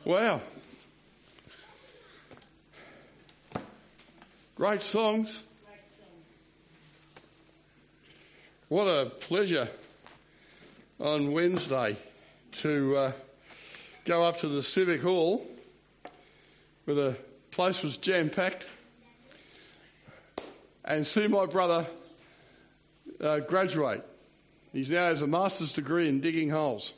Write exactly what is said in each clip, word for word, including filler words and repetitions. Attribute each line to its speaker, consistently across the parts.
Speaker 1: Wow. Great songs. What a pleasure on Wednesday to uh, go up to the Civic Hall where the place was jam-packed and see my brother uh, graduate. He now has a master's degree in digging holes.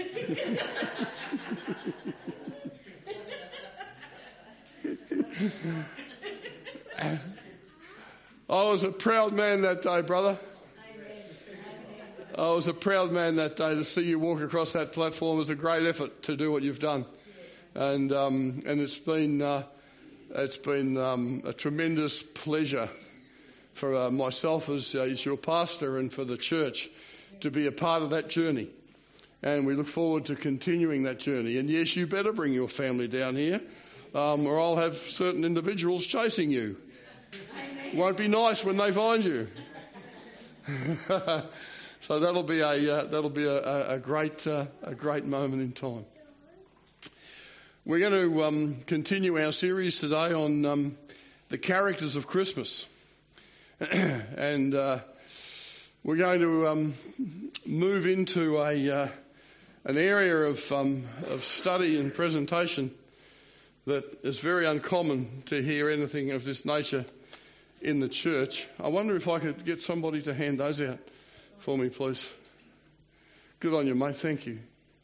Speaker 1: I was a proud man that day, brother. I was a proud man that day. To see you walk across that platform was a great effort to do what you've done, and um, and it's been uh, it's been um, a tremendous pleasure for uh, myself as, uh, as your pastor and for the church to be a part of that journey. And we look forward to continuing that journey. And yes, you better bring your family down here, um, or I'll have certain individuals chasing you. Won't be nice when they find you. So that'll be a uh, that'll be a, a great uh, a great moment in time. We're going to um, continue our series today on um, the characters of Christmas, and uh, we're going to um, move into a uh, an area of um, of study and presentation that is very uncommon to hear anything of this nature in the church. I wonder if I could get somebody to hand those out for me, please. Good on you, mate. Thank you.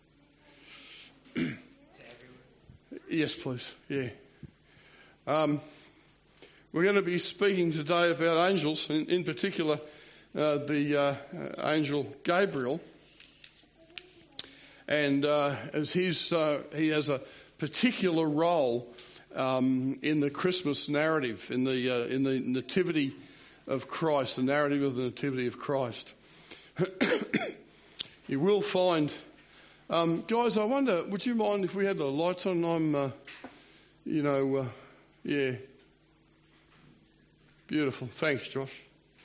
Speaker 1: Yes, please. Yeah. Um, we're going to be speaking today about angels, in, in particular uh, the uh, angel Gabriel. And uh, as he's, uh, he has a particular role um, in the Christmas narrative, in the uh, in the nativity of Christ, the narrative of the nativity of Christ. You will find, um, guys. I wonder, would you mind if we had the lights on? I'm, uh, you know, uh, yeah, beautiful. Thanks, Josh.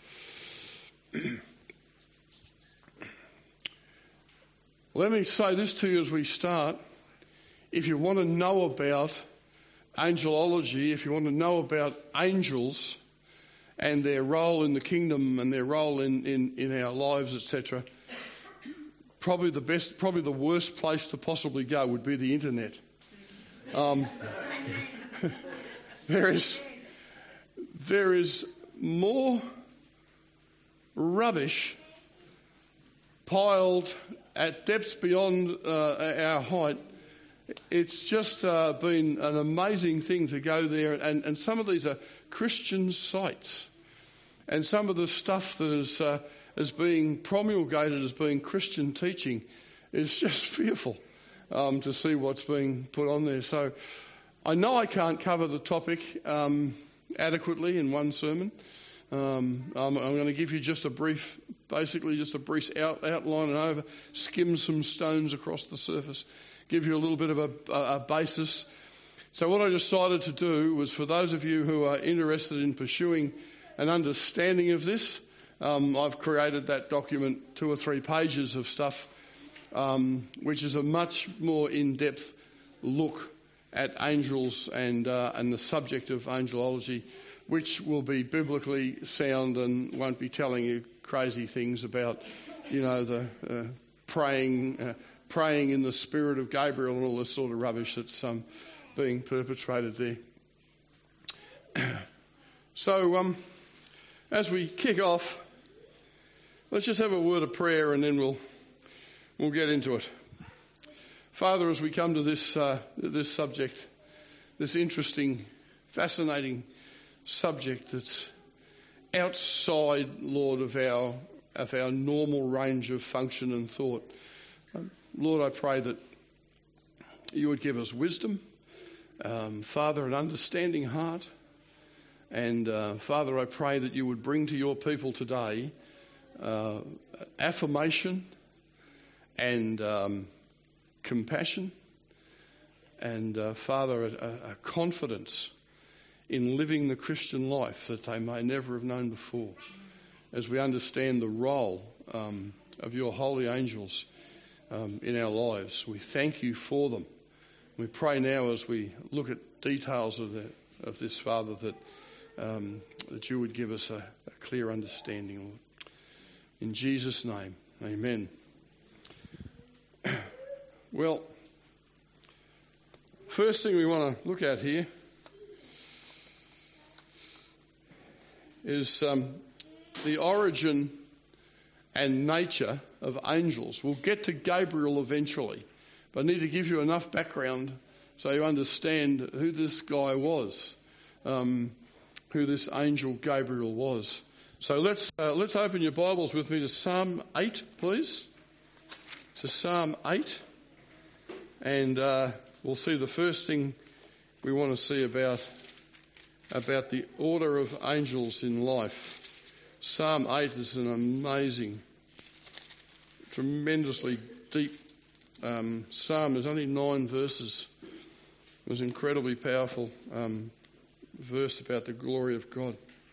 Speaker 1: Let me say this to you as we start. If you want to know about angelology, if you want to know about angels and their role in the kingdom and their role in, in, in our lives, et cetera, probably the best, probably the worst place to possibly go would be the internet. Um, there is, there is more rubbish piled at depths beyond uh, our height. It's just uh, been an amazing thing to go there, and, and some of these are Christian sites, and some of the stuff that is, uh, is being promulgated as being Christian teaching is just fearful um, to see what's being put on there. So I know I can't cover the topic um, adequately in one sermon. Um, I'm, I'm going to give you just a brief, basically just a brief out, outline and over, skim some stones across the surface, give you a little bit of a, a, a basis. So what I decided to do was, for those of you who are interested in pursuing an understanding of this, um, I've created that document, two or three pages of stuff, um, which is a much more in-depth look at angels and uh, and the subject of angelology, which will be biblically sound and won't be telling you crazy things about, you know, the uh, praying uh, praying in the spirit of Gabriel and all this sort of rubbish that's um, being perpetrated there. So, um, as we kick off, let's just have a word of prayer and then we'll we'll get into it. Father, as we come to this uh, this subject, this interesting, fascinating subject that's outside, Lord, of our of our normal range of function and thought. Um, Lord, I pray that you would give us wisdom, um, Father, an understanding heart, and uh, Father, I pray that you would bring to your people today uh, affirmation and um, compassion, and uh, Father, a, a confidence in living the Christian life that they may never have known before, as we understand the role um, of your holy angels um, in our lives. We thank you for them. We pray now as we look at details of, the, of this, Father, that um, that you would give us a, a clear understanding, Lord. In Jesus' name, amen. Well, first thing we want to look at here is um, the origin and nature of angels. We'll get to Gabriel eventually, but I need to give you enough background so you understand who this guy was, um, who this angel Gabriel was. So let's uh, let's open your Bibles with me to Psalm eight, please. To Psalm eight, and uh, we'll see the first thing we want to see about about the order of angels in life. Psalm eight is an amazing, tremendously deep um, psalm. There's only nine verses. It was an incredibly powerful um, verse about the glory of God.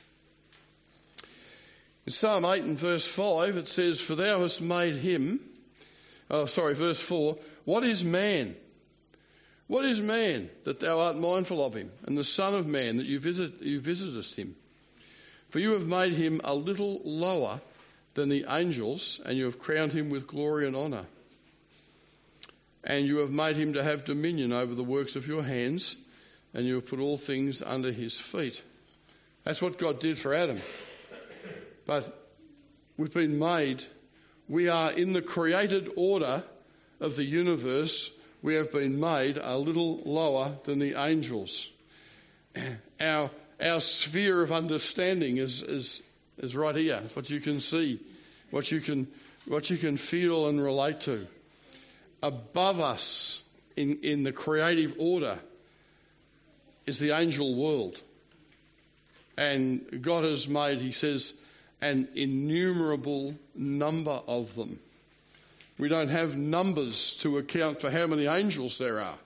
Speaker 1: In Psalm eight and verse five, it says, "For thou hast made him," oh, sorry, verse four, "What is man? What is man that thou art mindful of him, and the son of man that you visit you visitest him? For you have made him a little lower than the angels, and you have crowned him with glory and honour. And you have made him to have dominion over the works of your hands, and you have put all things under his feet." That's what God did for Adam. But we've been made, we are in the created order of the universe, we have been made a little lower than the angels. Our our sphere of understanding is is, is right here. It's what you can see, what you can what you can feel and relate to. Above us in, in the creative order is the angel world. And God has made, he says, an innumerable number of them. We don't have numbers to account for how many angels there are.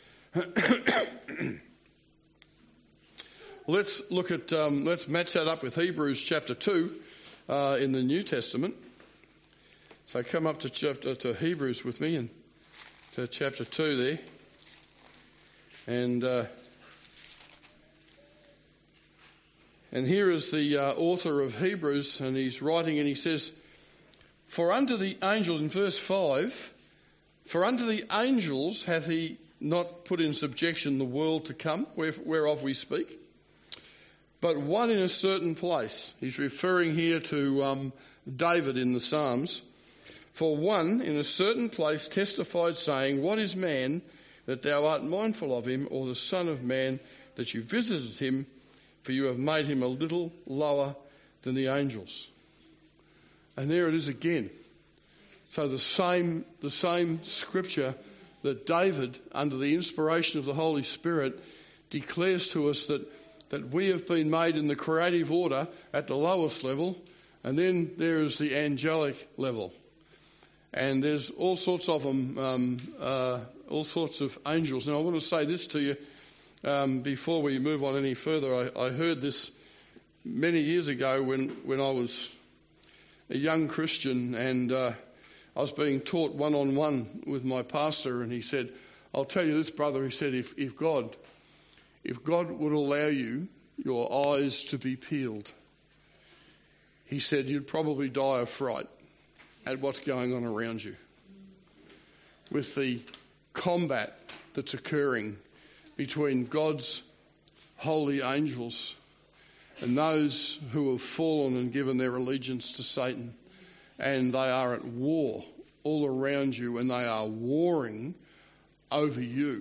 Speaker 1: Let's look at, um, let's match that up with Hebrews chapter two uh, in the New Testament. So come up to chapter to Hebrews with me and to chapter two there. And uh, and here is the uh, author of Hebrews, and he's writing and he says, "For unto the angels," in verse five, "For unto the angels hath he not put in subjection the world to come, whereof we speak, but one in a certain place." He's referring here to um, David in the Psalms. "For one in a certain place testified, saying, What is man that thou art mindful of him, or the son of man that you visited him? For you have made him a little lower than the angels." And there it is again. So the same the same scripture that David, under the inspiration of the Holy Spirit, declares to us that, that we have been made in the creative order at the lowest level, and then there is the angelic level. And there's all sorts of them, um, uh, all sorts of angels. Now I want to say this to you um, before we move on any further. I, I heard this many years ago when, when I was a young Christian, and uh, I was being taught one-on-one with my pastor, and he said, "I'll tell you this, brother," he said, if, if God if God would allow you, your eyes to be peeled, he said, you'd probably die of fright at what's going on around you, with the combat that's occurring between God's holy angels and those who have fallen and given their allegiance to Satan. And they are at war all around you, and they are warring over you.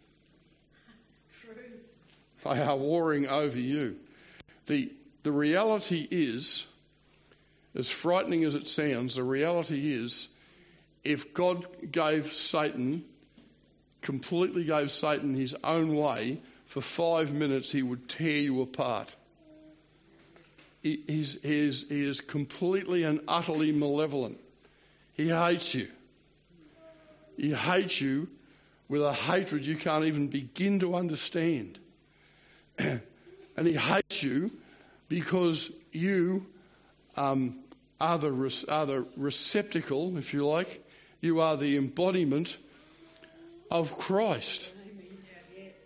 Speaker 1: True. They are warring over you. The, the reality is, as frightening as it sounds, the reality is, if God gave Satan, completely gave Satan his own way, for five minutes he would tear you apart. He, he's, he, is, he is completely and utterly malevolent. He hates you. He hates you with a hatred you can't even begin to understand. And he hates you because you um, are, the, are the receptacle, if you like. You are the embodiment of Christ.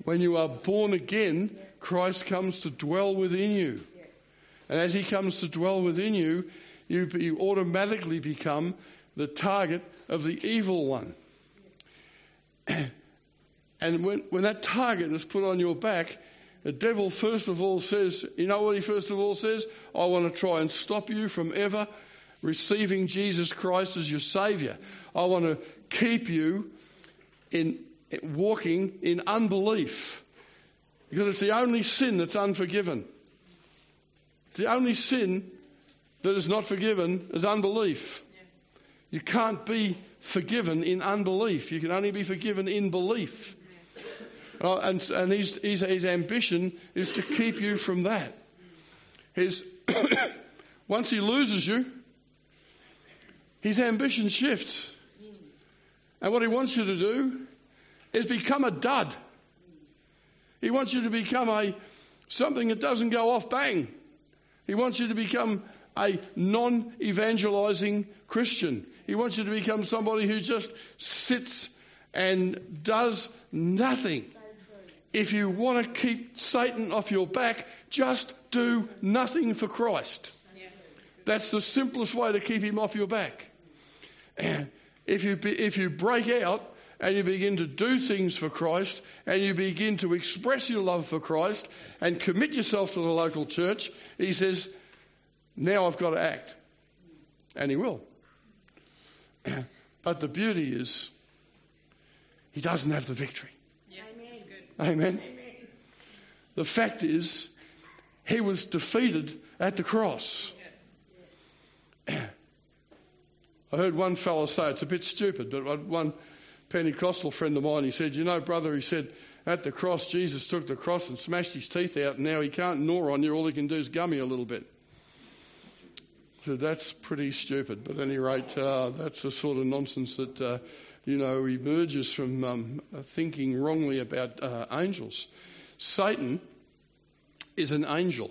Speaker 1: When you are born again, Christ comes to dwell within you. And as he comes to dwell within you, you, you automatically become the target of the evil one. And when, when that target is put on your back, the devil first of all says, you know what he first of all says? I want to try and stop you from ever receiving Jesus Christ as your Saviour. I want to keep you in walking in unbelief. Because it's the only sin that's unforgiven. It's the only sin that is not forgiven is unbelief. You can't be forgiven in unbelief. You can only be forgiven in belief. Uh, and and his, his, his ambition is to keep you from that. His once he loses you, his ambition shifts. And what he wants you to do is become a dud. He wants you to become a something that doesn't go off bang. He wants you to become a non-evangelizing Christian. He wants you to become somebody who just sits and does nothing. If you want to keep Satan off your back, just do nothing for Christ. That's the simplest way to keep him off your back. If you if you break out and you begin to do things for Christ and you begin to express your love for Christ and commit yourself to the local church, he says, now I've got to act. And he will. But the beauty is, he doesn't have the victory.
Speaker 2: Yeah, Amen.
Speaker 1: Amen. Amen. The fact is, he was defeated at the cross. Yeah. I heard one fellow say, it's a bit stupid, but one Pentecostal friend of mine, he said, you know, brother, he said, at the cross, Jesus took the cross and smashed his teeth out, and now he can't gnaw on you, all he can do is gum you a little bit. So that's pretty stupid. But at any rate, uh, that's the sort of nonsense that, uh, you know, emerges from um, thinking wrongly about uh, angels. Satan is an angel.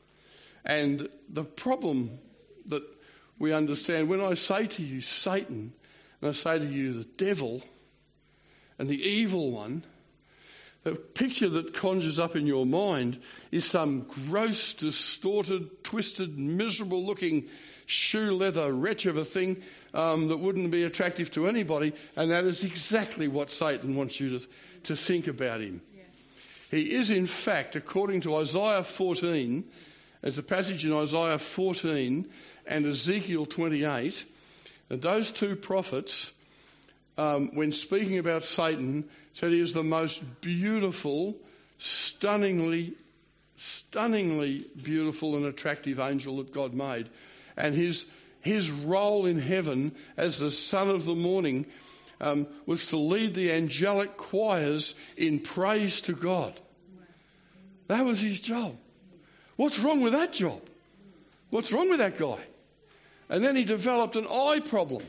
Speaker 1: And the problem that we understand, when I say to you Satan, and I say to you the devil and the evil one, the picture that conjures up in your mind is some gross, distorted, twisted, miserable-looking shoe leather wretch of a thing um, that wouldn't be attractive to anybody, and that is exactly what Satan wants you to, to think about him. Yeah. He is, in fact, according to Isaiah fourteen, there's a passage in Isaiah fourteen and Ezekiel twenty-eight, that those two prophets, Um, when speaking about Satan, said he is the most beautiful, stunningly, stunningly beautiful and attractive angel that God made. And his his role in heaven as the son of the morning um, was to lead the angelic choirs in praise to God. That was his job. What's wrong with that job? What's wrong with that guy? And then he developed an eye problem.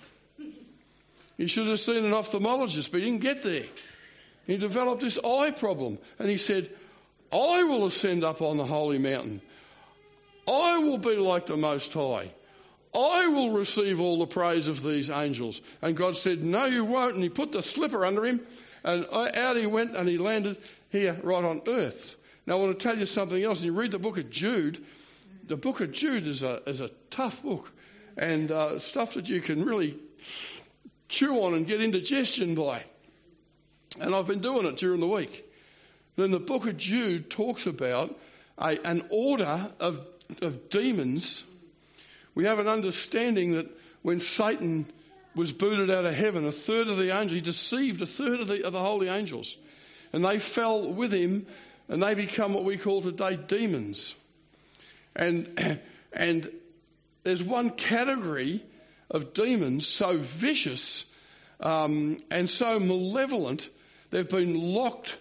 Speaker 1: He should have seen an ophthalmologist, but he didn't get there. He developed this eye problem. And he said, I will ascend up on the holy mountain. I will be like the Most High. I will receive all the praise of these angels. And God said, no, you won't. And he put the slipper under him. And out he went and he landed here right on earth. Now I want to tell you something else. You read the book of Jude. The book of Jude is a, is a tough book. And uh, stuff that you can really chew on and get indigestion by. And I've been doing it during the week. Then the book of Jude talks about a, an order of, of demons. We have an understanding that when Satan was booted out of heaven, a third of the angels, he deceived a third of the, of the holy angels. And they fell with him and they become what we call today demons. And, and there's one category of demons so vicious um, and so malevolent, they've been locked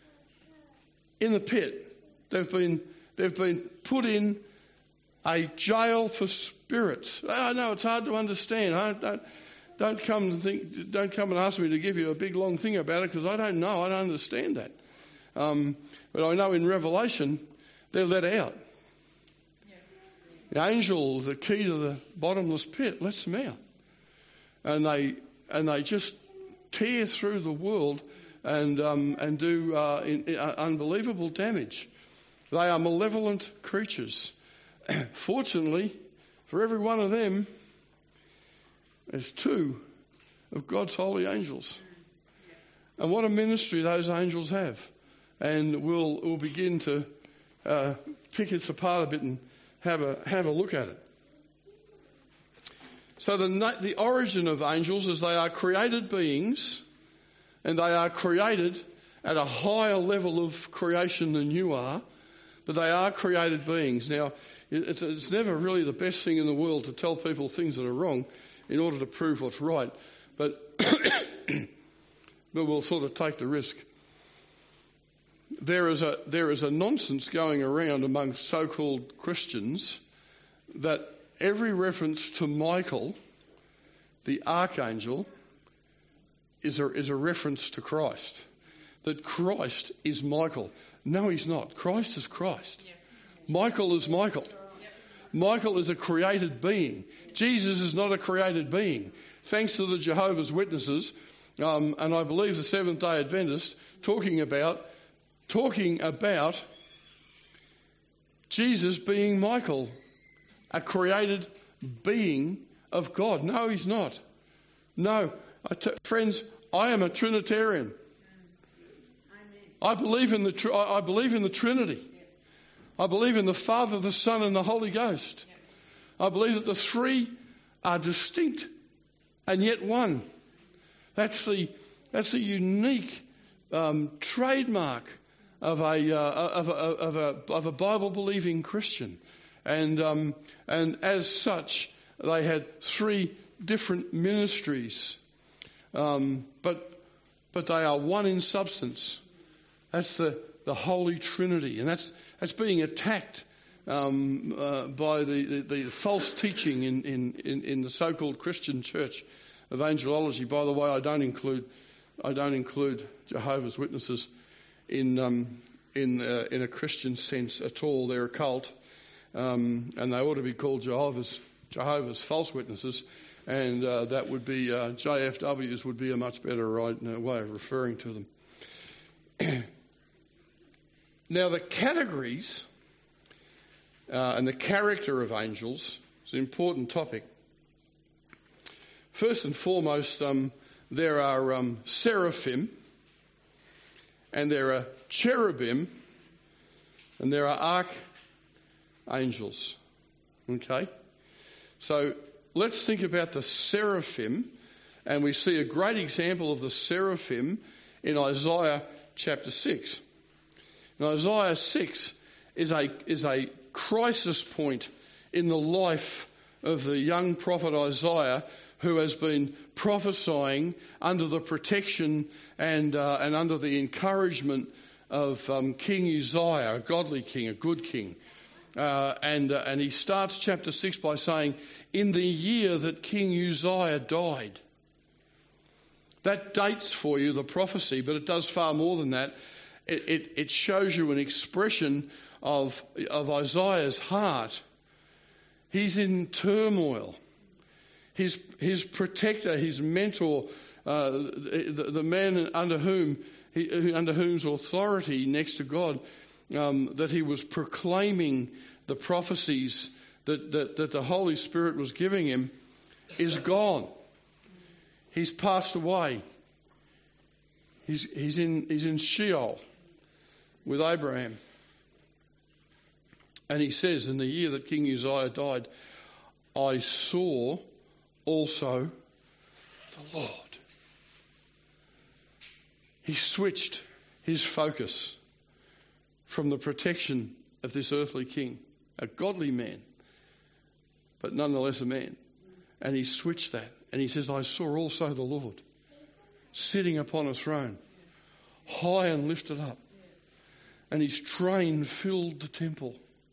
Speaker 1: in the pit. They've been they've been put in a jail for spirits. I know it's hard to understand. I don't don't come to think. Don't come and ask me to give you a big long thing about it because I don't know. I don't understand that. Um, but I know in Revelation they're let out. The angel, the key to the bottomless pit, lets them out. And they and they just tear through the world and um, and do uh, in, in, uh, unbelievable damage. They are malevolent creatures. Fortunately, for every one of them, there's two of God's holy angels. And what a ministry those angels have. And we'll, we'll begin to uh, pick this apart a bit and have a, have a look at it. So the, the origin of angels is they are created beings, and they are created at a higher level of creation than you are, but they are created beings. Now, it's, it's never really the best thing in the world to tell people things that are wrong in order to prove what's right, but but we'll sort of take the risk. There is a there is a nonsense going around among so-called Christians that every reference to Michael, the archangel, is a is a reference to Christ. That Christ is Michael. No, he's not. Christ is Christ. Yeah. Michael is Michael. Yeah. Michael is a created being. Jesus is not a created being. Thanks to the Jehovah's Witnesses, um, and I believe the Seventh-day Adventists, talking about talking about Jesus being Michael, a created being of God. No, he's not. No, I t- friends, I am a Trinitarian. I believe in the tr- I believe in the Trinity. I believe in the Father, the Son, and the Holy Ghost. I believe that the three are distinct and yet one. That's the that's the unique um, trademark of a, uh, of a of a of a Bible believing Christian, and um, and as such they had three different ministries, um, but but they are one in substance. That's the, the Holy Trinity, and that's that's being attacked um, uh, by the, the, the false teaching in, in, in, in the so-called Christian church of angelology. By the way, I don't include I don't include Jehovah's Witnesses in um, in uh, in a Christian sense at all. They're a cult, um, and they ought to be called Jehovah's Jehovah's False Witnesses, and uh, that would be uh, J F Ws would be a much better right, uh, way of referring to them. Now, the categories uh, and the character of angels is an important topic. First and foremost, um, there are um, seraphim, and there are cherubim, and there are archangels. Okay? So let's think about the seraphim, and we see a great example of the seraphim in Isaiah chapter six. Now, Isaiah six is a is a crisis point in the life of the young prophet Isaiah, who has been prophesying under the protection and uh, and under the encouragement of um, King Uzziah, a godly king, a good king. Uh, and uh, and he starts chapter six by saying, "In the year that King Uzziah died." That dates for you the prophecy, but it does far more than that. It, it, it shows you an expression of, of Isaiah's heart. He's in turmoil. His, his protector, his mentor, uh, the, the man under whom he, under whose authority next to God, um, that he was proclaiming the prophecies that, that, that the Holy Spirit was giving him, is gone. He's passed away. He's, he's in he's in Sheol with Abraham. And he says, in the year that King Uzziah died, I saw also the Lord. He switched his focus from the protection of this earthly king, a godly man, but nonetheless a man. And he switched that. And he says, I saw also the Lord sitting upon a throne, high and lifted up. And his train filled the temple.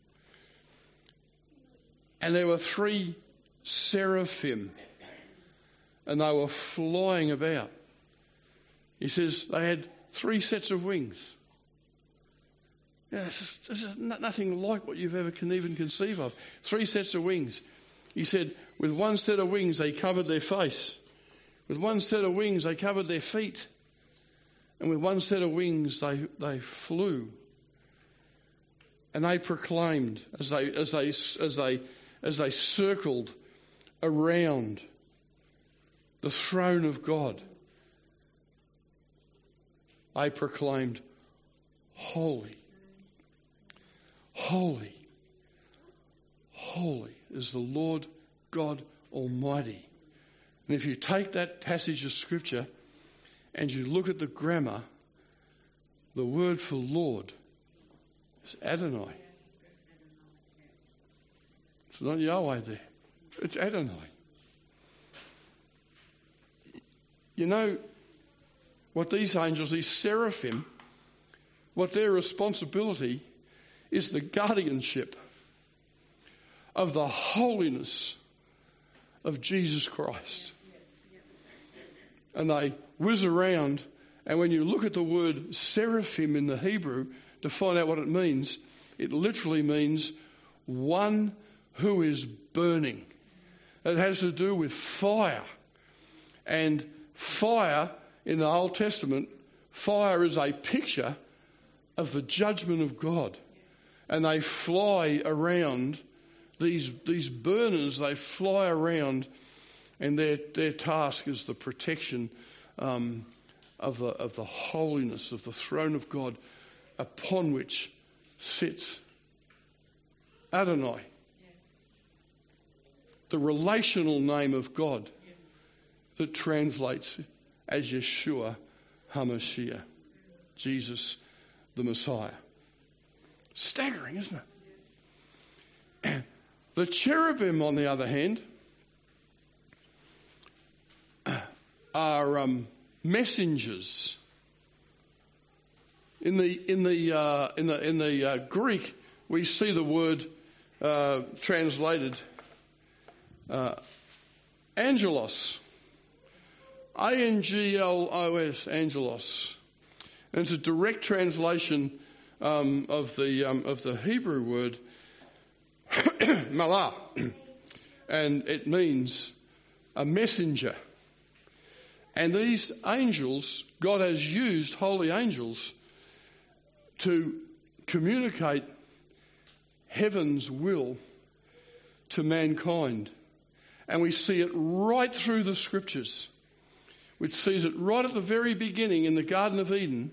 Speaker 1: And there were three seraphim, and they were flying about. He says they had three sets of wings. Yeah, this is, this is nothing like what you've ever can even conceive of. Three sets of wings. He said, with one set of wings, they covered their face. With one set of wings, they covered their feet. And with one set of wings, they, they flew. And they proclaimed as they, as they, as they, as they circled around the throne of God. They proclaimed, holy, holy, holy is the Lord God Almighty. And if you take that passage of Scripture and you look at the grammar, the word for Lord is Adonai. It's not Yahweh there. It's Adonai. You know what these angels, these seraphim, what their responsibility is the guardianship of the holiness of Jesus Christ. And they whiz around, and when you look at the word seraphim in the Hebrew to find out what it means, it literally means one who is burning. It has to do with fire. And fire in the Old Testament, fire is a picture of the judgment of God. And they fly around, these these burners, they fly around, and their their task is the protection um, of the of the holiness of the throne of God, upon which sits Adonai, the relational name of God that translates as Yeshua HaMashiach, Jesus the Messiah. Staggering, isn't it? The cherubim, on the other hand, are um, messengers. In the in the uh, in the in the uh, Greek, we see the word uh, translated uh, angelos, A N G L O S, angelos, and it's a direct translation um, of the um, of the Hebrew word malah, and it means a messenger. And these angels, God has used holy angels to communicate heaven's will to mankind. And we see it right through the Scriptures, which sees it right at the very beginning in the Garden of Eden.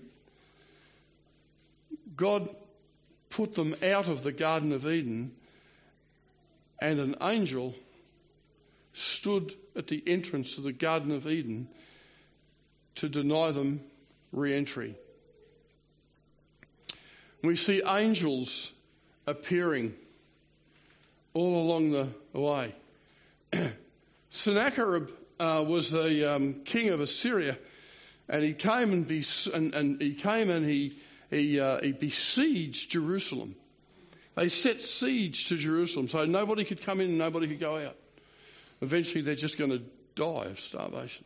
Speaker 1: God put them out of the Garden of Eden, and an angel stood at the entrance to the Garden of Eden to deny them re-entry. We see angels appearing all along the way. Sennacherib uh, was the um, king of Assyria, and he came and, be, and, and he came and he he, uh, he besieged Jerusalem. They set siege to Jerusalem, so nobody could come in and nobody could go out. Eventually, they're just going to die of starvation.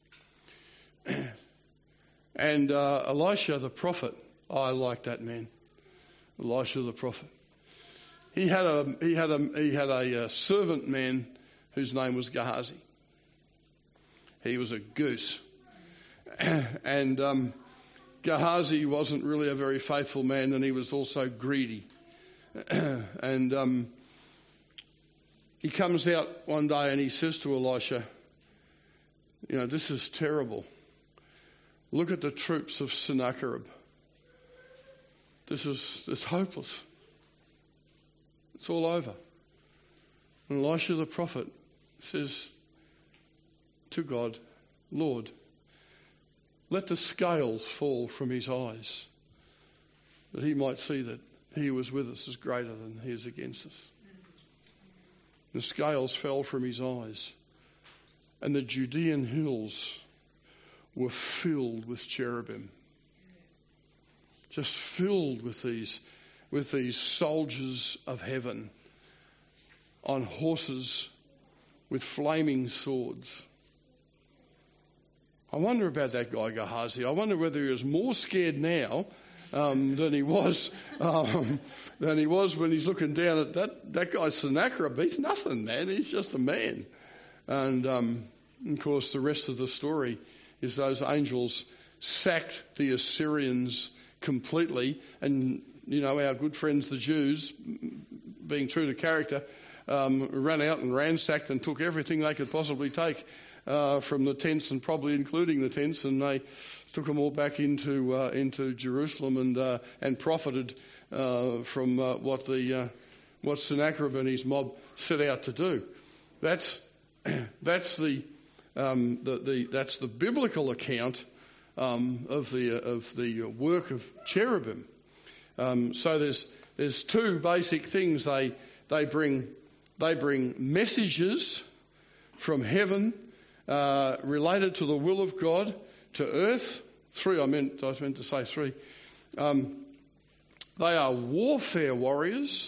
Speaker 1: And uh, Elisha the prophet, oh, I like that man, Elisha the prophet. He had a he had a he had a, a servant man whose name was Gehazi. He was a goose, and um, Gehazi wasn't really a very faithful man, and he was also greedy. And um, he comes out one day and he says to Elisha, you know, this is terrible. Look at the troops of Sennacherib. This is it's hopeless. It's all over. And Elisha the prophet says to God, Lord, let the scales fall from his eyes, that he might see that he who was with us is greater than he is against us. The scales fell from his eyes, and the Judean hills were filled with cherubim. Just filled with these, with these soldiers of heaven on horses with flaming swords. I wonder about that guy Gehazi. I wonder whether he was more scared now um, than he was um, than he was when he's looking down at that that guy Sennacherib. He's nothing, man. He's just a man. And um, of course, the rest of the story is those angels sacked the Assyrians completely. And, you know, our good friends, the Jews, being true to character, um, ran out and ransacked and took everything they could possibly take uh, from the tents, and probably including the tents, and they took them all back into uh, into Jerusalem and uh, and profited uh, from uh, what the uh, what Sennacherib and his mob set out to do. That's that's the um, the, the that's the biblical account um, of the of the work of cherubim. Um, so there's there's two basic things. They they bring they bring messages from heaven uh, related to the will of God to earth. Three, I meant I was meant to say three. Um, they are warfare warriors.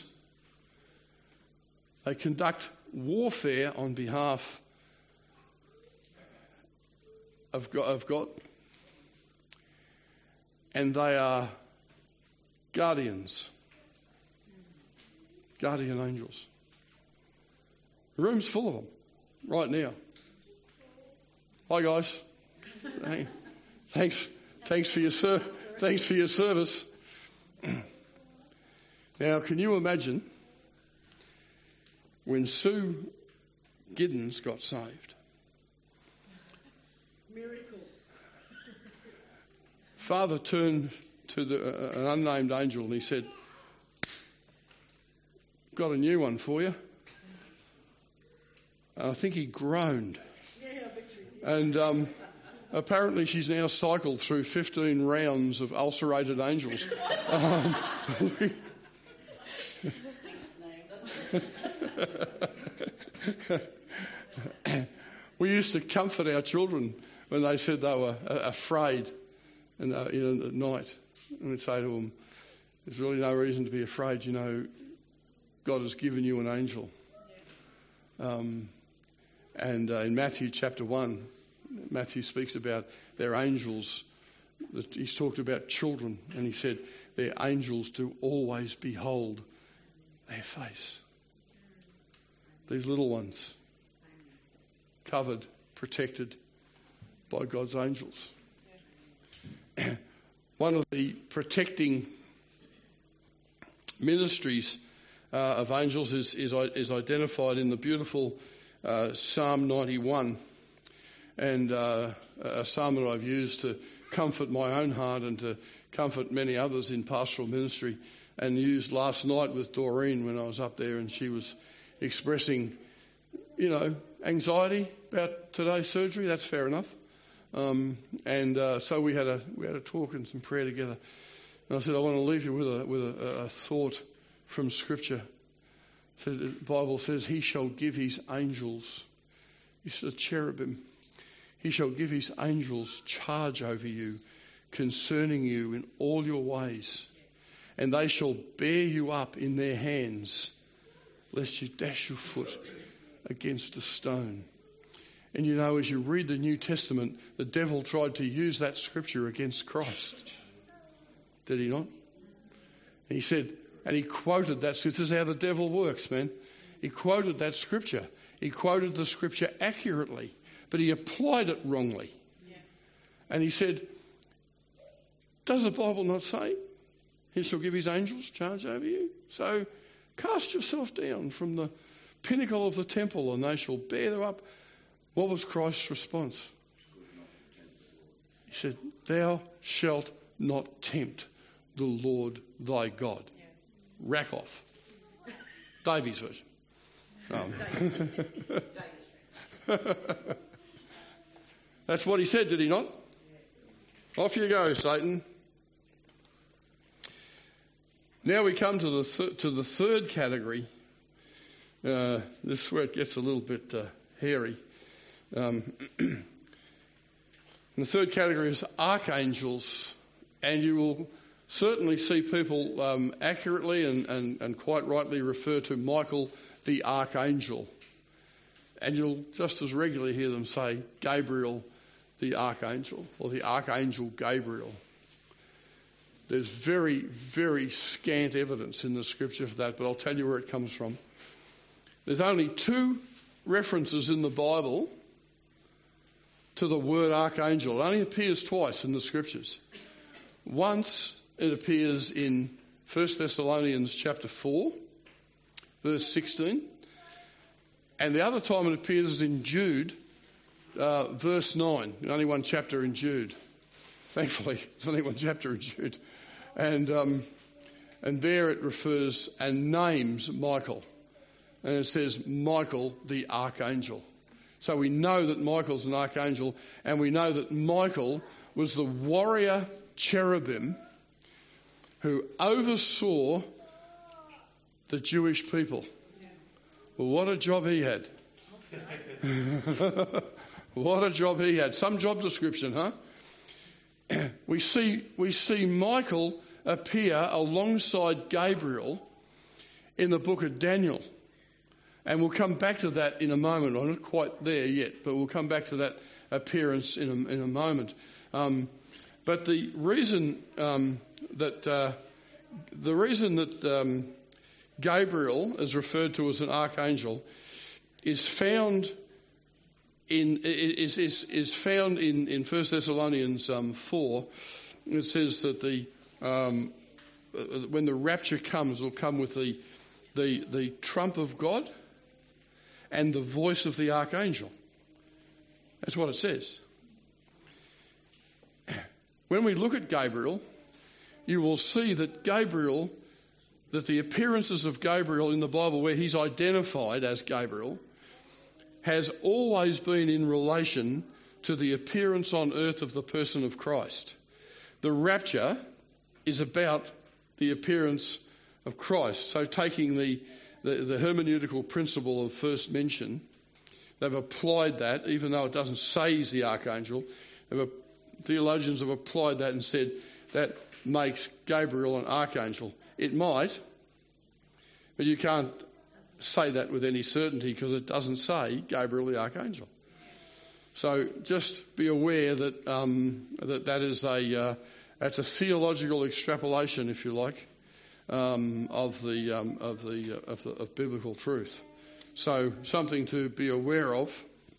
Speaker 1: They conduct warfare on behalf of God, of God, and they are guardians, guardian angels. The room's full of them right now. Hi guys, thanks, thanks for your ser- thanks for your service. Now, can you imagine when Sue Giddens got saved?
Speaker 2: Miracle.
Speaker 1: Father turned to the, uh, an unnamed angel and he said, "Got a new one for you." And I think he groaned.
Speaker 2: Yeah, I bet you did.
Speaker 1: And um, apparently she's now cycled through fifteen rounds of ulcerated angels. um, We used to comfort our children when they said they were afraid and uh, you know, at night. And we'd say to them, "There's really no reason to be afraid. You know, God has given you an angel." Um, and uh, in Matthew chapter one, Matthew speaks about their angels. He's talked about children, and he said their angels do always behold their face. These little ones, covered, protected by God's angels. One of the protecting ministries uh, of angels is, is is identified in the beautiful uh, Psalm ninety-one, and uh, a psalm that I've used to comfort my own heart and to comfort many others in pastoral ministry, and used last night with Doreen when I was up there, and she was expressing, you know, anxiety about today's surgery. That's fair enough. Um, and uh, so we had a we had a talk and some prayer together. And I said, I want to leave you with a with a, a thought from Scripture. So the Bible says, "He shall give his angels," he's a cherubim. "He shall give his angels charge over you, concerning you in all your ways, and they shall bear you up in their hands, lest you dash your foot against a stone." And you know, as you read the New Testament, the devil tried to use that scripture against Christ. Did he not? And he said, and he quoted that. This is how the devil works, man. He quoted that scripture. He quoted the scripture accurately, but he applied it wrongly. Yeah. And he said, does the Bible not say, "He shall give his angels charge over you"? So cast yourself down from the pinnacle of the temple and they shall bear them up. What was Christ's response? He said, "Thou shalt not tempt the Lord thy God." Yeah. Rack off. Davies version. Um. That's what he said, did he not? Yeah. Off you go, Satan. Now we come to the th- to the third category. Uh, this is where it gets a little bit uh, hairy. Um, and the third category is archangels, and you will certainly see people um, accurately and, and, and quite rightly refer to Michael the archangel, and you'll just as regularly hear them say Gabriel the archangel, or the archangel Gabriel. There's very, very scant evidence in the scripture for that, but I'll tell you where it comes from. There's only two references in the Bible to the word archangel. It only appears twice in the scriptures. Once it appears in First Thessalonians chapter four, verse sixteen. And the other time it appears is in Jude, uh, verse nine. Only one chapter in Jude. Thankfully, there's only one chapter in Jude. And, um, and there it refers and names Michael. And it says Michael the archangel. So we know that Michael's an archangel, and we know that Michael was the warrior cherubim who oversaw the Jewish people. Well, what a job he had. What a job he had. Some job description, huh? We see, we see Michael appear alongside Gabriel in the book of Daniel. And we'll come back to that in a moment. I'm not quite there yet, but we'll come back to that appearance in a, in a moment. Um, but the reason um, that uh, the reason that um, Gabriel is referred to as an archangel is found in is is, is found in in First Thessalonians um, four. It says that the um, when the rapture comes, will come with the the the trump of God and the voice of the archangel. That's what it says. When we look at Gabriel, you will see that Gabriel, that the appearances of Gabriel in the Bible where he's identified as Gabriel, has always been in relation to the appearance on earth of the person of Christ. The rapture is about the appearance of Christ. So taking the The, the hermeneutical principle of first mention, they've applied that, even though it doesn't say he's the archangel. Theologians have applied that and said that makes Gabriel an archangel. It might, but you can't say that with any certainty because it doesn't say Gabriel the archangel. So just be aware that um, that that is a uh, that's a theological extrapolation, if you like. Um, of the um, of the uh, of the of biblical truth, so something to be aware of.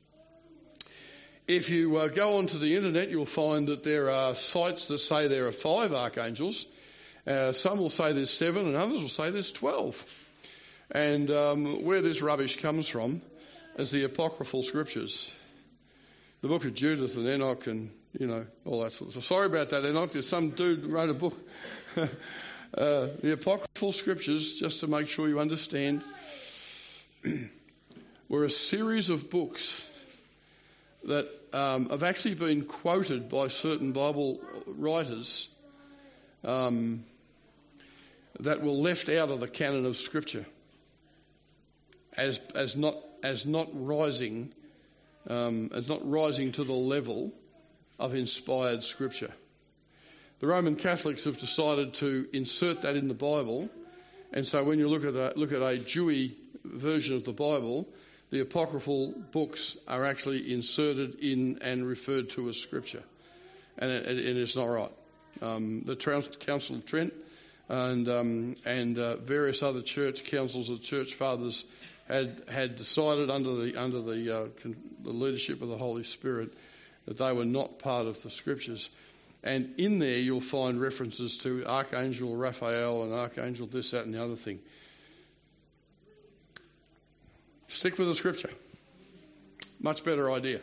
Speaker 1: If you uh, go onto the internet, you'll find that there are sites that say there are five archangels. Uh, some will say there's seven, and others will say there's twelve. And um, where this rubbish comes from is the apocryphal scriptures, the book of Judith and Enoch, and you know all that sort of stuff. Sorry about that, Enoch. There's some dude who wrote a book. Uh, the apocryphal scriptures, just to make sure you understand, were a series of books that um, have actually been quoted by certain Bible writers um, that were left out of the canon of Scripture as as not as not rising um, as not rising to the level of inspired Scripture. The Roman Catholics have decided to insert that in the Bible, and so when you look at a, look at a Jewy version of the Bible, the apocryphal books are actually inserted in and referred to as Scripture, and, it, and it's not right. Um, the Council of Trent and um, and uh, various other church councils of church fathers had had decided under the under the, uh, con- the leadership of the Holy Spirit that they were not part of the Scriptures. And in there you'll find references to Archangel Raphael and Archangel this, that and the other thing. Stick with the Scripture. Much better idea.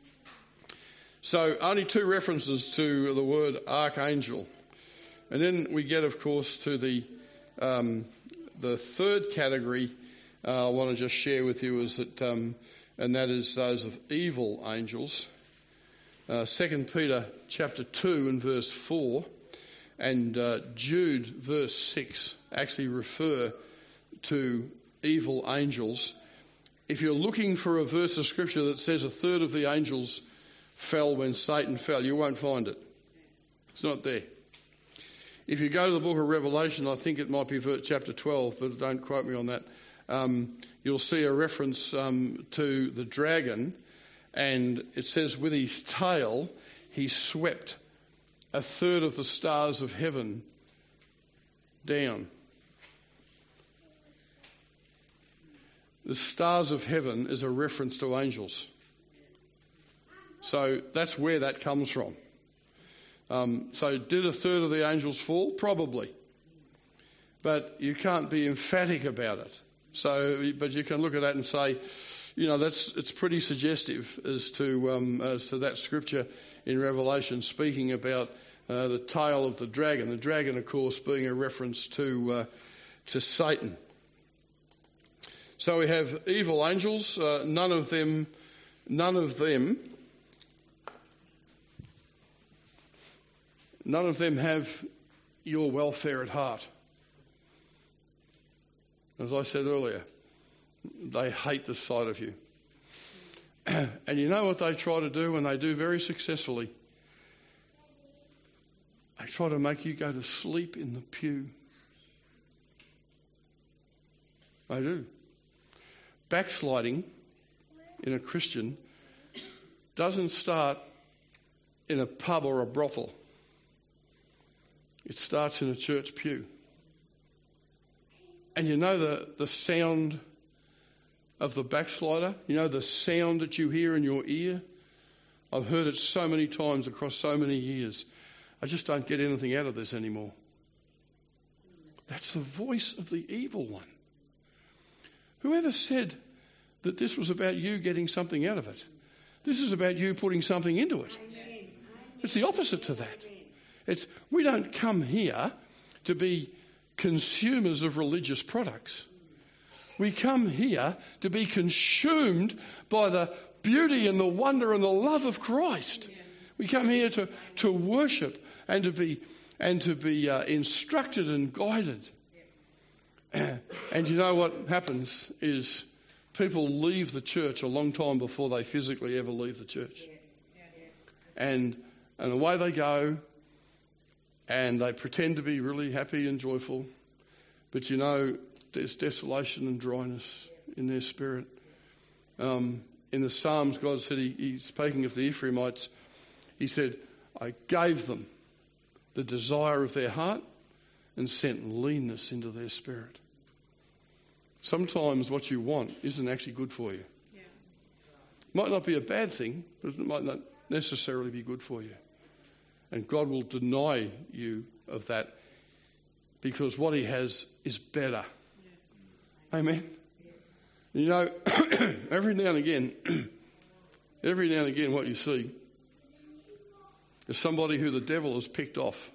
Speaker 1: So only two references to the word archangel. And then we get, of course, to the um, the third category uh, I want to just share with you is that, um, and that is those of evil angels. Uh, Second Peter chapter two and verse four and uh, Jude verse six actually refer to evil angels. If you're looking for a verse of Scripture that says a third of the angels fell when Satan fell, you won't find it. It's not there. If you go to the book of Revelation, I think it might be verse chapter twelve, but don't quote me on that. Um, you'll see a reference um, to the dragon, and it says with his tail he swept a third of the stars of heaven down. The stars of heaven is a reference to angels. So that's where that comes from. Um, so did a third of the angels fall? Probably. But you can't be emphatic about it. So, but you can look at that and say, you know, that's it's pretty suggestive as to um, as to that scripture in Revelation speaking about uh, the tail of the dragon. The dragon, of course, being a reference to uh, to Satan. So we have evil angels. Uh, none of them, none of them, none of them have your welfare at heart. As I said earlier, they hate the sight of you. And you know what they try to do, and they do very successfully? They try to make you go to sleep in the pew. They do. Backsliding in a Christian doesn't start in a pub or a brothel. It starts in a church pew. And you know the, the sound of the backslider? You know the sound that you hear in your ear? I've heard it so many times across so many years. I just don't get anything out of this anymore. That's the voice of the evil one. Whoever said that this was about you getting something out of it? This is about you putting something into it. It's the opposite to that. It's we don't come here to be consumers of religious products. We come here to be consumed by the beauty and the wonder and the love of Christ. We come here to, to worship and to be and to be uh, instructed and guided. And you know what happens is people leave the church a long time before they physically ever leave the church. And and away they go, and they pretend to be really happy and joyful, but you know there's desolation and dryness in their spirit. Um, in the Psalms, God said, he, he's speaking of the Ephraimites, he said, I gave them the desire of their heart and sent leanness into their spirit. Sometimes what you want isn't actually good for you. Yeah. Might not be a bad thing, but it might not necessarily be good for you. And God will deny you of that because what he has is better. Yeah. Amen? Yeah. You know, every now and again, every now and again what you see is somebody who the devil has picked off.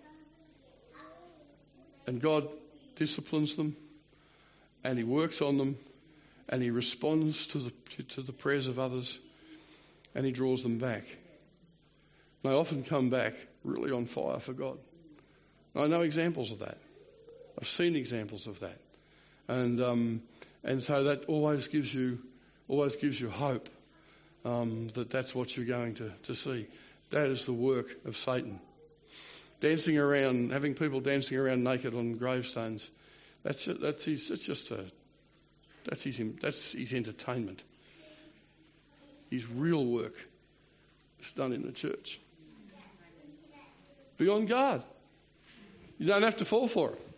Speaker 1: And God disciplines them, and he works on them, and he responds to the to the prayers of others, and he draws them back. They often come back really on fire for God. I know examples of that. I've seen examples of that, and um, and so that always gives you always gives you hope um, that that's what you're going to, to see. That is the work of Satan. Dancing around, having people dancing around naked on gravestones. That's that's his. That's just a. That's his. That's his entertainment. His real work is done in the church. Be on guard. You don't have to fall for it.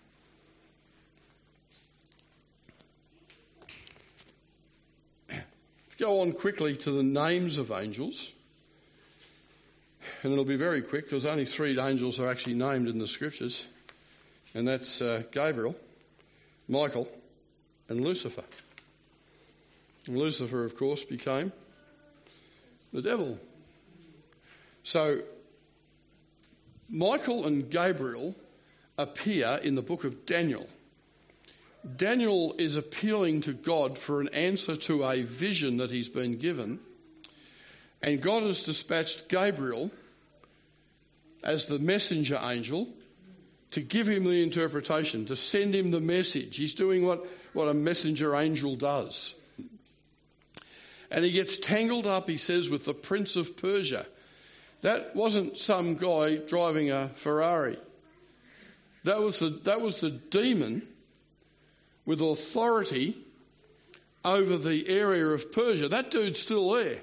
Speaker 1: Let's go on quickly to the names of angels. And it'll be very quick because only three angels are actually named in the scriptures. And that's uh, Gabriel, Michael, and Lucifer. And Lucifer, of course, became the devil. So, Michael and Gabriel appear in the book of Daniel. Daniel is appealing to God for an answer to a vision that he's been given. And God has dispatched Gabriel as the messenger angel to give him the interpretation, to send him the message. He's doing what, what a messenger angel does. And he gets tangled up, he says, with the Prince of Persia. That wasn't some guy driving a Ferrari. That was the, that was the demon with authority over the area of Persia. That dude's still there.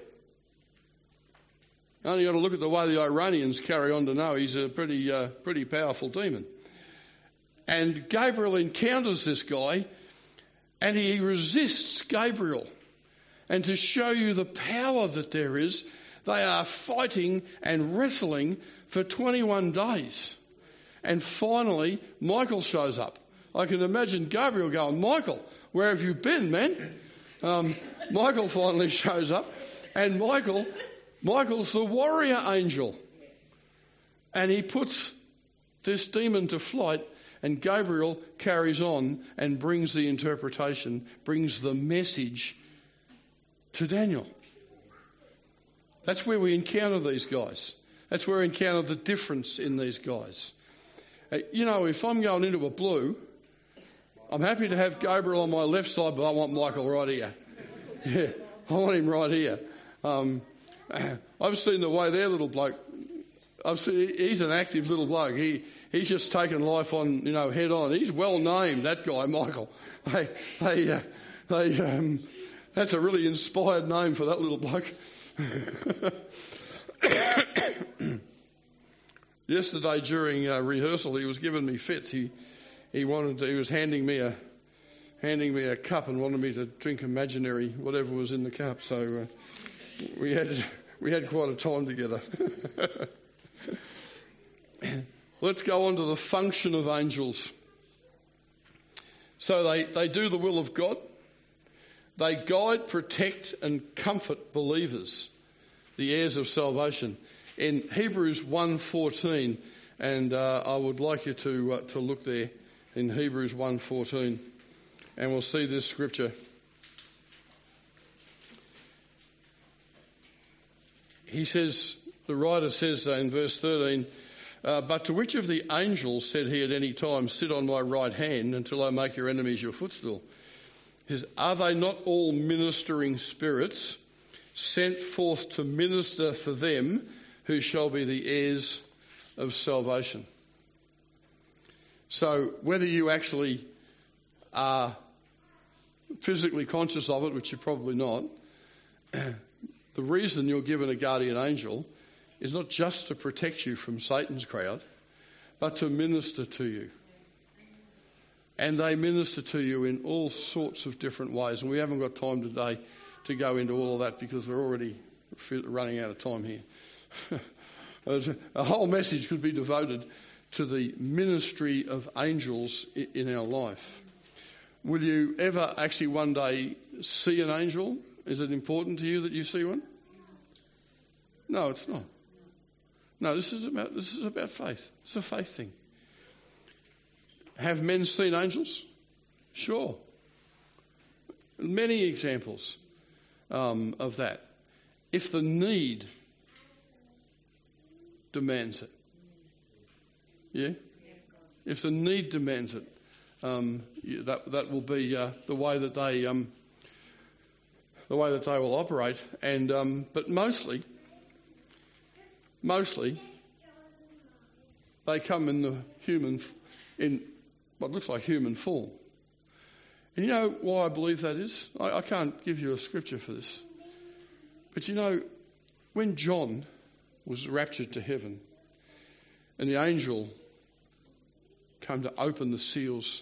Speaker 1: Only got to look at the way the Iranians carry on to know he's a pretty, uh, pretty powerful demon. And Gabriel encounters this guy, and he resists Gabriel. And to show you the power that there is, They are fighting and wrestling for twenty-one days. And finally, Michael shows up. I can imagine Gabriel going, Michael, where have you been, man? Um, Michael finally shows up. And Michael, Michael's the warrior angel. And he puts this demon to flight, and Gabriel carries on and brings the interpretation, brings the message to Daniel. That's where we encounter these guys. That's where we encounter the difference in these guys. Uh, you know, if I'm going into a blue, I'm happy to have Gabriel on my left side, but I want Michael right here. Yeah, I want him right here. Um, I've seen the way their little bloke, I've seen, he's an active little bloke. He He's just taken life on, you know, head on. He's well named, that guy, Michael. They, they, uh, they, um, that's a really inspired name for that little bloke. Yesterday during uh, rehearsal, he was giving me fits. He he wanted to, he was handing me a handing me a cup and wanted me to drink imaginary whatever was in the cup. So uh, we had we had quite a time together. Let's go on to the function of angels. So they, they do the will of God. They guide, protect and comfort believers, the heirs of salvation. In Hebrews one fourteen, and uh, I would like you to uh, to look there in Hebrews one fourteen, and we'll see this scripture. He says, the writer says uh, in verse thirteen, uh, but to which of the angels said he at any time, sit on my right hand until I make your enemies your footstool? He says, are they not all ministering spirits sent forth to minister for them who shall be the heirs of salvation? So whether you actually are physically conscious of it, which you're probably not, the reason you're given a guardian angel is not just to protect you from Satan's crowd, but to minister to you. And they minister to you in all sorts of different ways. And we haven't got time today to go into all of that because we're already running out of time here. A whole message could be devoted to the ministry of angels in our life. Will you ever actually one day see an angel? Is it important to you that you see one? No, it's not. No, this is about this is about faith. It's a faith thing. Have men seen angels? Sure. Many examples um, of that. If the need demands it. Yeah? If the need demands it, um, that that will be uh, the way that they um, the way that they will operate. And um, but mostly, mostly, they come in the human in what looks like human form. And you know why I believe that is? I, I can't give you a scripture for this, but you know, when John was raptured to heaven, and the angel came to open the seals,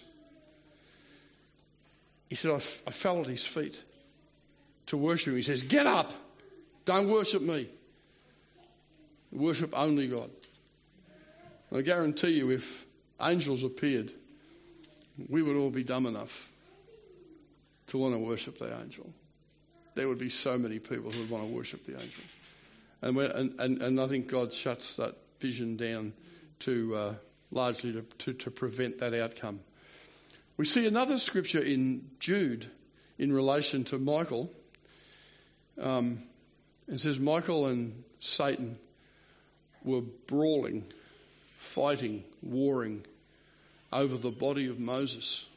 Speaker 1: he said, I, f- I fell at his feet to worship him. He says, get up, don't worship me, worship only God. I guarantee you, if angels appeared, we would all be dumb enough to want to worship the angel. There would be so many people who would want to worship the angel. And, and, and, and I think God shuts that vision down to uh, largely to, to, to prevent that outcome. We see another scripture in Jude in relation to Michael. Um, it says Michael and Satan were brawling, fighting, warring over the body of Moses.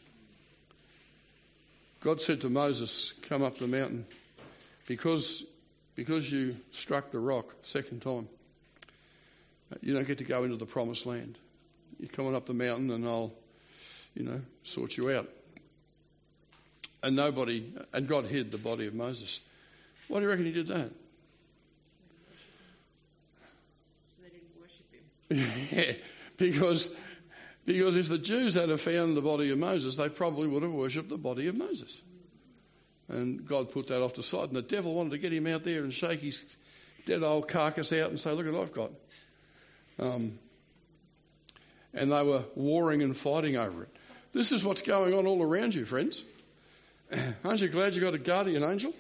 Speaker 1: God said to Moses, come up the mountain because because you struck the rock second time. You don't get to go into the promised land. You're coming up the mountain and I'll, you know, sort you out. And nobody, and God hid the body of Moses. Why do you reckon he did that?
Speaker 2: So they didn't worship him.
Speaker 1: Yeah, because, because if the Jews had have found the body of Moses, they probably would have worshipped the body of Moses. And God put that off the side. And the devil wanted to get him out there and shake his dead old carcass out and say, look what I've got. Um, and they were warring and fighting over it. This is what's going on all around you, friends. Aren't you glad you got a guardian angel?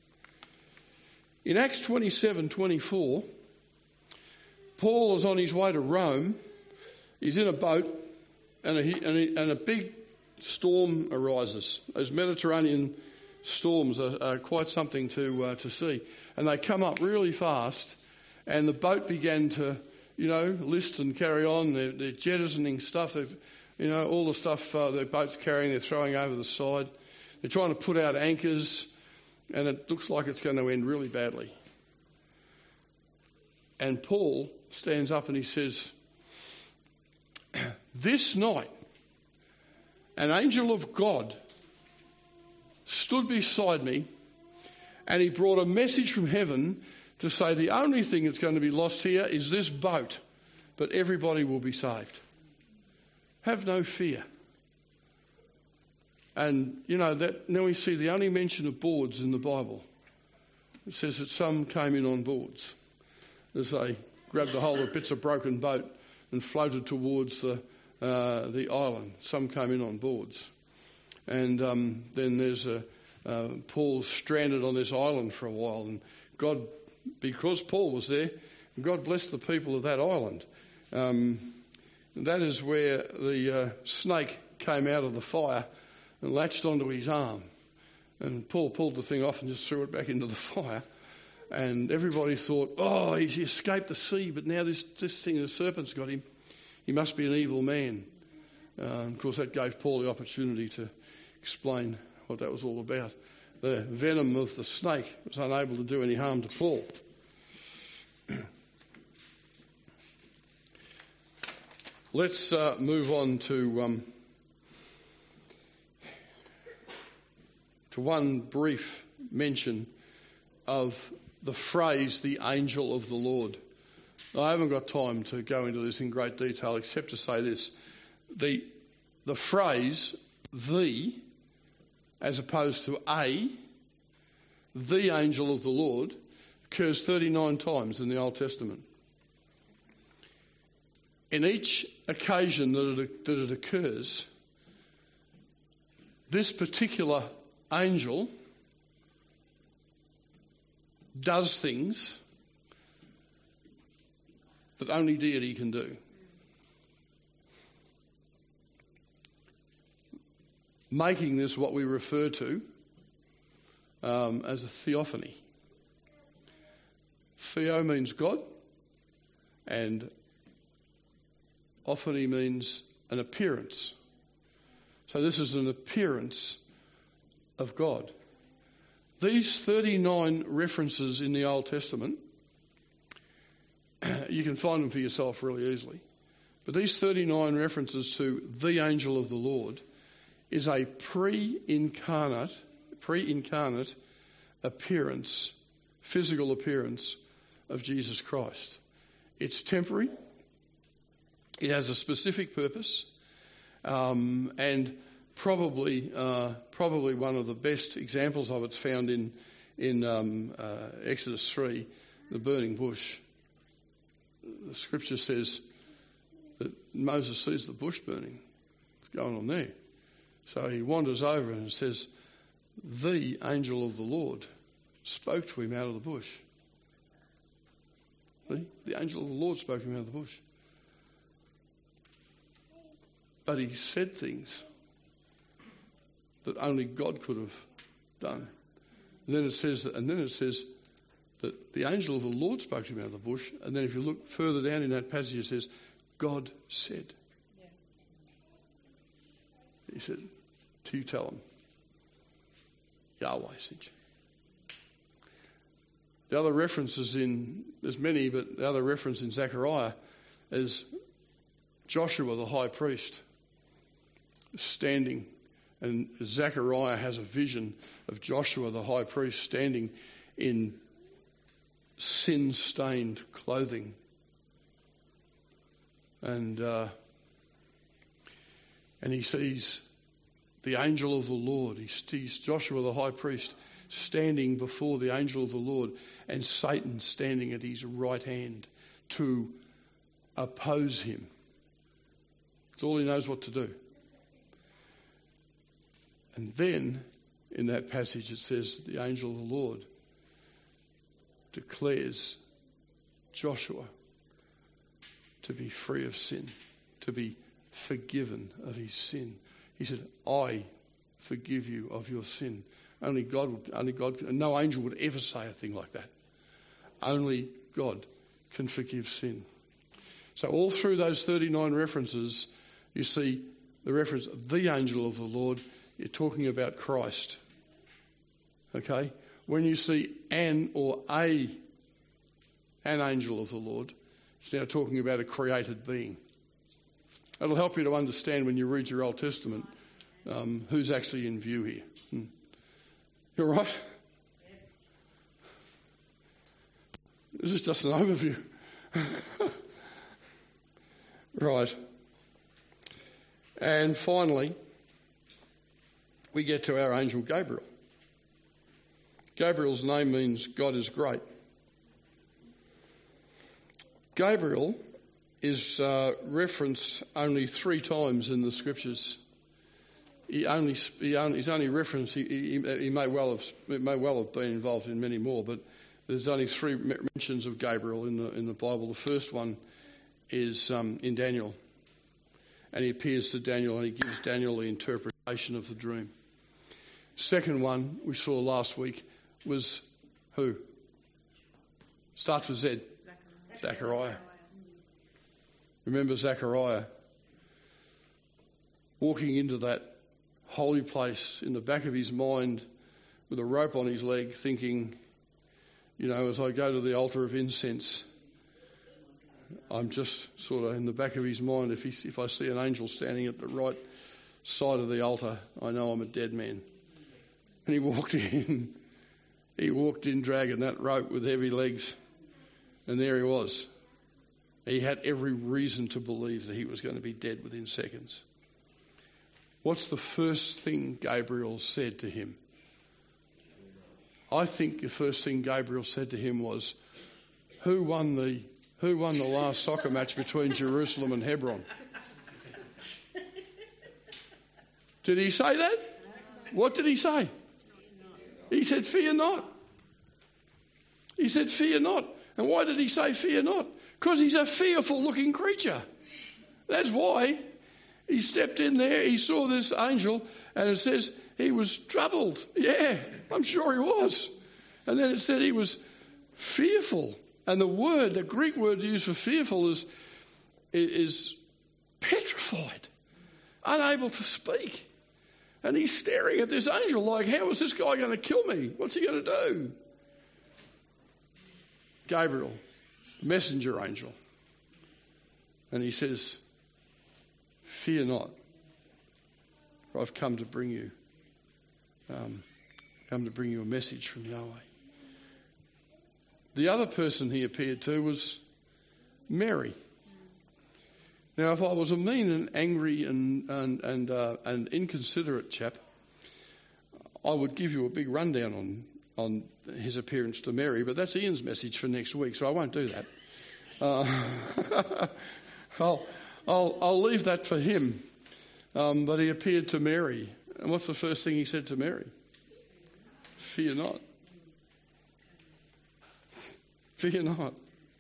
Speaker 1: In Acts twenty-seven twenty-four, Paul is on his way to Rome. He's in a boat and a, and a, and a big storm arises. Those Mediterranean storms are, are quite something to uh, to see. And they come up really fast, and the boat began to, you know, list and carry on. They're, they're jettisoning stuff. They've, you know, all the stuff uh, their boat's carrying, they're throwing over the side. They're trying to put out anchors, and it looks like it's going to end really badly. And Paul stands up and he says, this night, an angel of God stood beside me, and he brought a message from heaven to say the only thing that's going to be lost here is this boat, but everybody will be saved. Have no fear. And, you know, that now we see the only mention of boards in the Bible. It says that some came in on boards as they grabbed a hold of bits of broken boat and floated towards the uh, the island. Some came in on boards. And um, then there's a, uh, Paul's stranded on this island for a while. And God, because Paul was there, God blessed the people of that island. Um, that is where the uh, snake came out of the fire and latched onto his arm. And Paul pulled the thing off and just threw it back into the fire. And everybody thought, oh, he's escaped the sea, but now this, this thing, the serpent's got him. He must be an evil man. Uh, and of course, that gave Paul the opportunity to explain what that was all about. The venom of the snake was unable to do any harm to Paul. Let's uh, move on to um, to one brief mention of the phrase, the angel of the Lord. I haven't got time to go into this in great detail except to say this. The, the phrase, the, as opposed to a, the angel of the Lord, occurs thirty-nine times in the Old Testament. In each occasion that it, that it occurs, this particular angel does things that only deity can do. Making this what we refer to um, as a theophany. Theo means God, and ophany means an appearance. So this is an appearance of God. These thirty-nine references in the Old Testament, you can find them for yourself really easily. But these thirty-nine references to the angel of the Lord is a pre-incarnate, pre-incarnate appearance, physical appearance of Jesus Christ. It's temporary. It has a specific purpose, um, and probably, uh, probably one of the best examples of it's found in in um, uh, Exodus three, the burning bush. The scripture says that Moses sees the bush burning. What's going on there? So he wanders over and says, the angel of the Lord spoke to him out of the bush. See? The angel of the Lord spoke to him out of the bush. But he said things that only God could have done. And then it says that, and then it says that the angel of the Lord spoke to him out of the bush. And then if you look further down in that passage, it says, God said. Yeah. He said, to you tell them, Yahweh sent you. The other references in, there's many, but the other reference in Zechariah is Joshua the high priest standing, and Zechariah has a vision of Joshua the high priest standing in sin-stained clothing. And uh, and he sees the angel of the Lord. He sees Joshua the high priest standing before the angel of the Lord and Satan standing at his right hand to oppose him. That's all he knows what to do. And then in that passage it says the angel of the Lord declares Joshua to be free of sin, to be forgiven of his sin. He said, I forgive you of your sin. Only God, would, only God, no angel would ever say a thing like that. Only God can forgive sin. So all through those thirty-nine references, you see the reference, the angel of the Lord, you're talking about Christ. Okay? When you see an or a, an angel of the Lord, it's now talking about a created being. It'll help you to understand when you read your Old Testament um, who's actually in view here. Hmm. You all right? This is just an overview. Right. And finally, we get to our angel Gabriel. Gabriel's name means God is great. Gabriel is uh, referenced only three times in the scriptures. He only, he only he's only referenced. He, he, he may well have it may well have been involved in many more, but there's only three mentions of Gabriel in the in the Bible. The first one is um, in Daniel, and he appears to Daniel and he gives Daniel the interpretation of the dream. Second one we saw last week was who? Starts with Z. Zechariah. Zechariah. Remember Zechariah walking into that holy place in the back of his mind with a rope on his leg, thinking, you know, as I go to the altar of incense, I'm just sort of in the back of his mind, if, he, if I see an angel standing at the right side of the altar, I know I'm a dead man. And he walked in. He walked in dragging that rope with heavy legs. And there he was. He had every reason to believe that he was going to be dead within seconds. What's the first thing Gabriel said to him? I think the first thing Gabriel said to him was, who won the who won the last soccer match between Jerusalem and Hebron? Did he say that? What did he say? He said, fear not. He said, fear not. And why did he say fear not? Because he's a fearful looking creature. That's why. He stepped in there, he saw this angel, and it says he was troubled. Yeah, I'm sure he was. And then it said he was fearful. And the word, the Greek word used for fearful is, is petrified, unable to speak. And he's staring at this angel like, how is this guy going to kill me? What's he going to do? Gabriel, messenger angel. And he says, fear not, for I've come to bring you, um, come to bring you a message from Yahweh. The other person he appeared to was Mary. Now, if I was a mean and angry and and and, uh, and inconsiderate chap, I would give you a big rundown on on his appearance to Mary, but that's Ian's message for next week, so I won't do that. Uh, I'll, I'll I'll leave that for him. Um, but he appeared to Mary, and what's the first thing he said to Mary? Fear not. Fear not.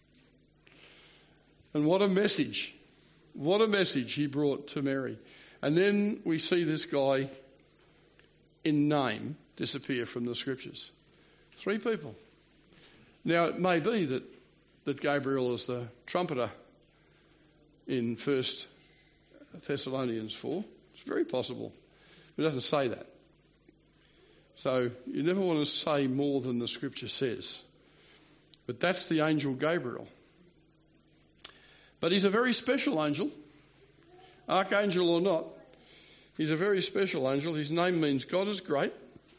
Speaker 1: And what a message. What a message he brought to Mary. And then we see this guy in name disappear from the scriptures. Three people. Now, it may be that, that Gabriel is the trumpeter in First Thessalonians four. It's very possible. It doesn't say that. So you never want to say more than the scripture says. But that's the angel Gabriel. But he's a very special angel, archangel or not. He's a very special angel. His name means God is great.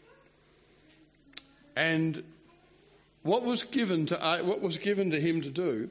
Speaker 1: And what was given to uh, what was given to him to do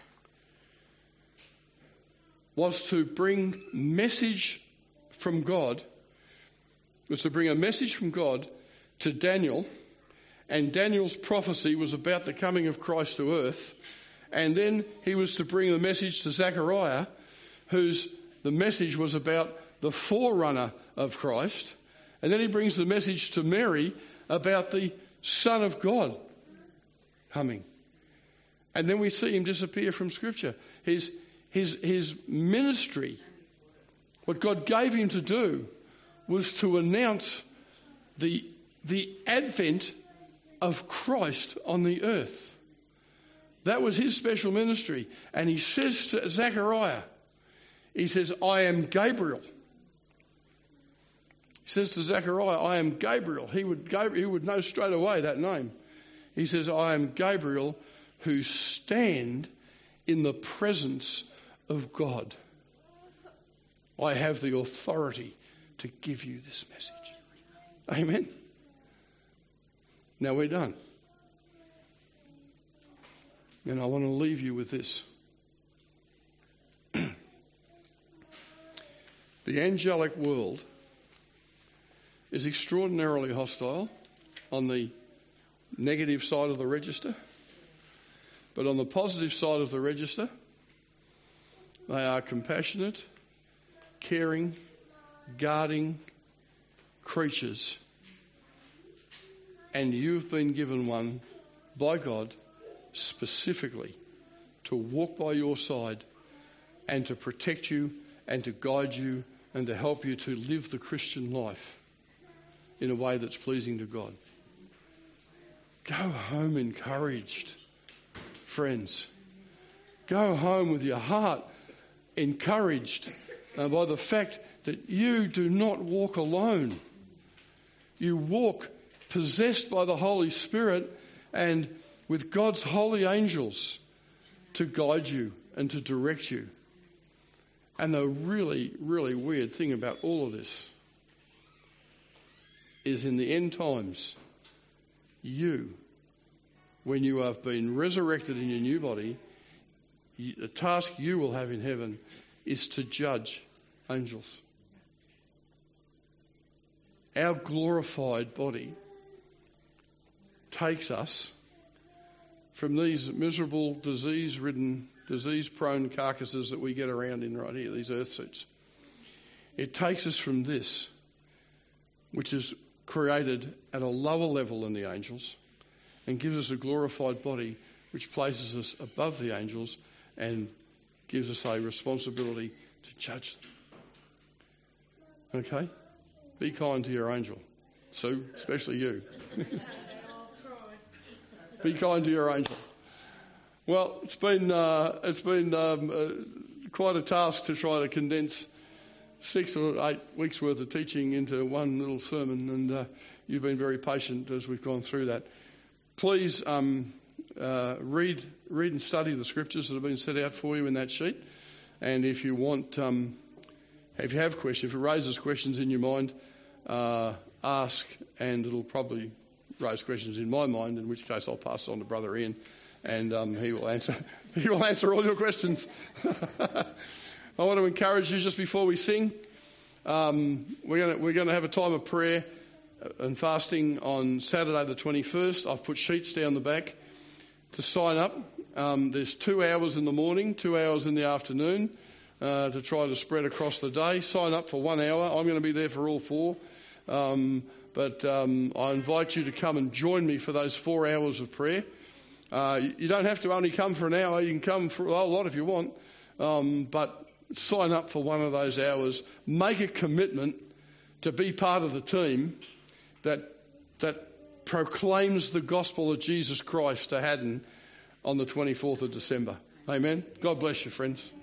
Speaker 1: was to bring message from God. Was to bring a message from God to Daniel And Daniel's prophecy was about the coming of Christ to earth. And then he was to bring the message to Zechariah, whose the message was about the forerunner of Christ. And then he brings the message to Mary about the Son of God coming. And then we see him disappear from Scripture. His, his, his ministry, what God gave him to do, was to announce the, the advent of Christ on the earth. That was his special ministry. And he says to Zechariah, he says, I am Gabriel. He says to Zechariah, I am Gabriel. He would, he would know straight away that name. He says, I am Gabriel who stand in the presence of God. I have the authority to give you this message. Amen. Now we're done. And I want to leave you with this. The angelic world is extraordinarily hostile on the negative side of the register. But on the positive side of the register, they are compassionate, caring, guarding creatures. And you've been given one by God specifically to walk by your side and to protect you and to guide you and to help you to live the Christian life in a way that's pleasing to God. Go home encouraged, friends. Go home with your heart encouraged uh, by the fact that you do not walk alone. You walk possessed by the Holy Spirit and with God's holy angels to guide you and to direct you. And the really, really weird thing about all of this is in the end times, you, when you have been resurrected in your new body, the task you will have in heaven is to judge angels. Our glorified body takes us from these miserable, disease-ridden, disease-prone carcasses that we get around in right here, these earth suits. It takes us from this, which is created at a lower level than the angels, and gives us a glorified body which places us above the angels and gives us a responsibility to judge them. Okay? Be kind to your angel. Sue, especially you. Be kind to your angel. Well, it's been uh, it's been um, uh, quite a task to try to condense six or eight weeks' worth of teaching into one little sermon, and uh, you've been very patient as we've gone through that. Please um, uh, read read and study the scriptures that have been set out for you in that sheet, and if you want, um, if you have questions, if it raises questions in your mind, uh, ask, and it'll probably raise questions in my mind, in which case I'll pass it on to Brother Ian, and um, he will answer he will answer all your questions. I want to encourage you just before we sing. Um, we're going to we're going to have a time of prayer and fasting on Saturday the twenty-first. I've put sheets down the back to sign up. Um, there's two hours in the morning, two hours in the afternoon uh, to try to spread across the day. Sign up for one hour. I'm going to be there for all four. Um, But um, I invite you to come and join me for those four hours of prayer. Uh, you don't have to only come for an hour. You can come for a whole lot if you want. Um, but sign up for one of those hours. Make a commitment to be part of the team that that proclaims the gospel of Jesus Christ to Haddon on the twenty-fourth of December. Amen. God bless you, friends.